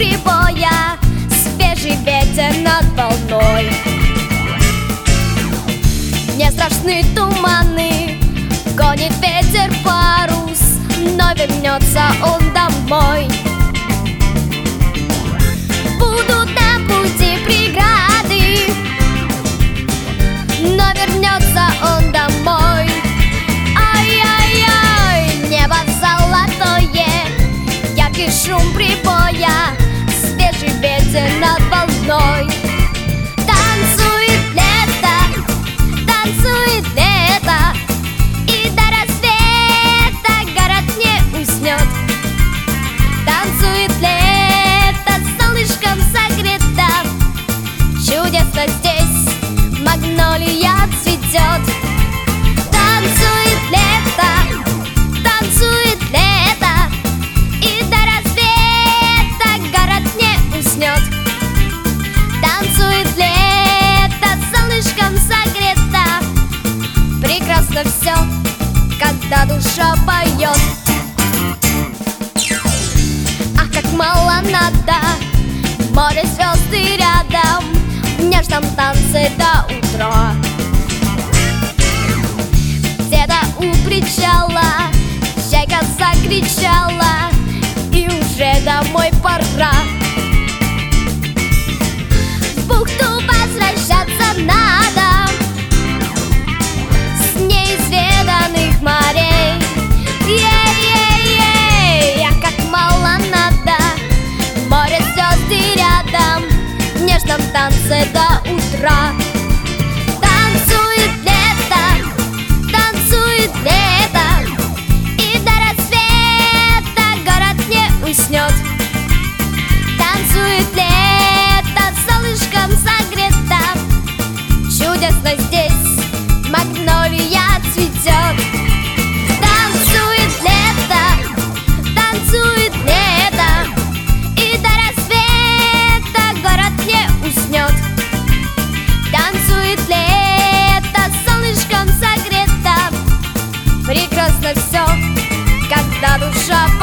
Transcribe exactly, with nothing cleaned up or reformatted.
прибоя, свежий ветер над волной. Не страшны туманы, гонит ветер парус, но вернется он домой. Будут на пути преграды, но вернется он домой. Ай-яй-яй, небо золотое, яркий шум прибоя, свежий ветер над волной. Танцует лето, танцует лето, и до рассвета город не уснет. Танцует лето, солнышком согрето, чудесно здесь магнолия цветет. Танцует лето, танцует лето, и до рассвета город не уснет. Танцует лето, солнышком согрето, прекрасно все, когда душа поет. Ах, как мало надо, море звезды рядом, в нежном танце до утра. Где-то у причала чайка закричала, и уже домой пора. В бухту возвращаться надо с неизведанных морей. Ей-ей-ей, ах, как мало надо, море звезды рядом, в нежном танце до утра. Танцует лето, танцует лето, и до рассвета город не уснет. Танцует лето, солнышком согрето, чудесно здесь магнолия цветет. Танцует лето, танцует лето, и до рассвета город не уснет. Танцует лето, солнышком согрето, прекрасно все, когда душа